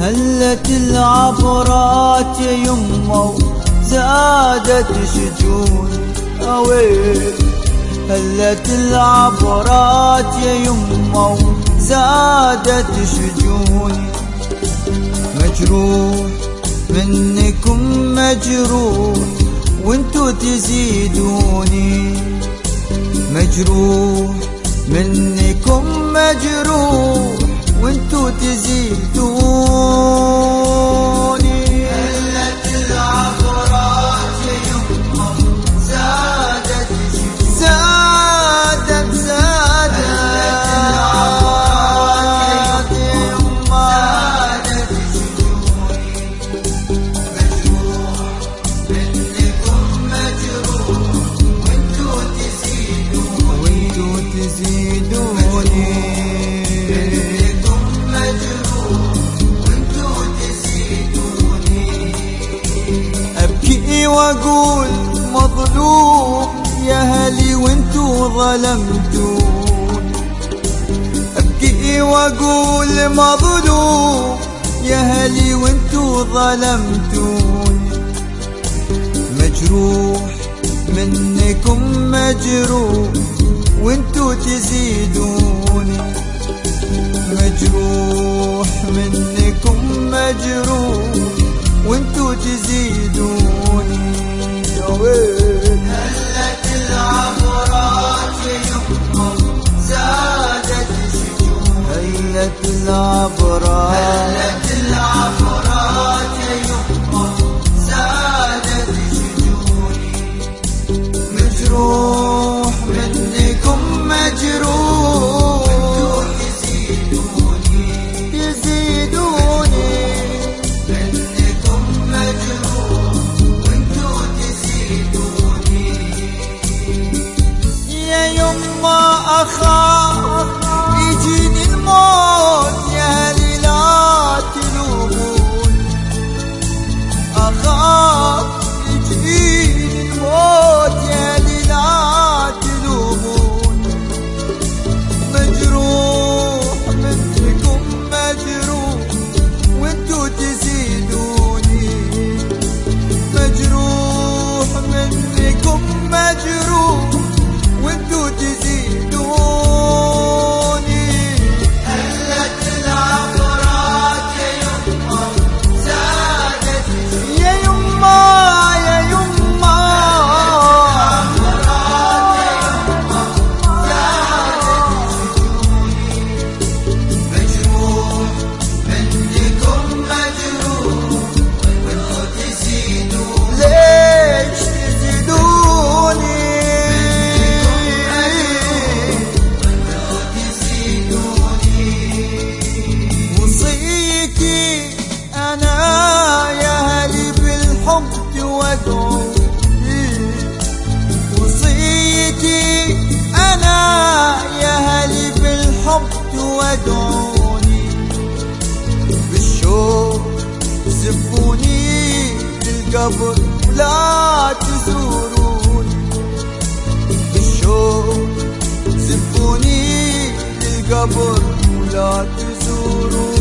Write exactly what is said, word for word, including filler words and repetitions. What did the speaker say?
هلت العبرات يا يمه وزادت شجوني اويل. هلت العبرات يا يمه وزادت شجوني. مجروح منكم مجروح وانتو تزيدوني. مجروح منكم مجروح وانتو تزيدوني. هلت العبرات يا يمه زادت زادت زادت. هلت العبرات يا يمه زادت شجوني. مجروح منكم مجروح وانتو تزيدوني. وانتو تزيدوني. واقول مظلوم يا هلي وانتو ظلمتوني. ابكي واقول مظلوم يا هلي وانتو ظلمتوني. مجروح منكم مجروح وانتو تزيدوني. مجروح منكم مجروح وانتو تزيدوني. هلت العبرات يا يمه زادت شجوني. هلت العبرات هلت العبرات يا يمه زادت شجوني. مجروح منكم مجروح وانتو تزيدوني. يزيدوني. أخاف يجيني الموت يا هلي لا تلوموني. أخاف يجيني الموت يا هلي لا تلوموني. مجروح منكم مجروح وانتو تزيدوني. مجروح منكم مجروح وانتو تزيدوني. هلت العبرات يا يمه زادت يا يمه يا يمه. العبرات يا يمه زادت شجوني. مجروح منكم مجروح وانتو تزيدوني. ليش تزيدوني؟ وصيتي أنا يا هلي بالحب تودعوني. بالشوق زفوني للقبر ولا تزوروني. بالشوق زفوني للقبر ولا تزوروني.